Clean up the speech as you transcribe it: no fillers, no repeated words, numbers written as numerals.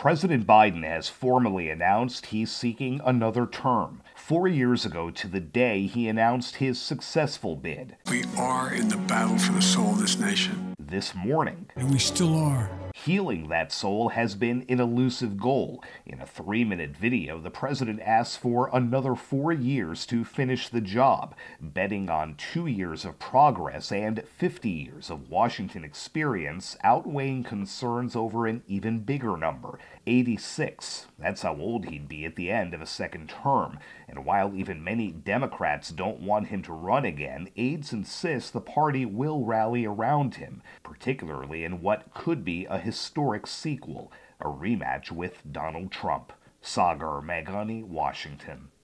President Biden has formally announced he's seeking another term. 4 years ago to the day, he announced his successful bid. We are in the battle for the soul of this nation. This morning, and we still are. Healing that soul has been an elusive goal. In a 3-minute video, the president asks for another 4 years to finish the job, betting on 2 years of progress and 50 years of Washington experience, outweighing concerns over an even bigger number, 86. That's how old he'd be at the end of a second term. And while even many Democrats don't want him to run again, aides insist the party will rally around him, particularly in what could be a historic sequel, a rematch with Donald Trump. Sagar Meghani, Washington.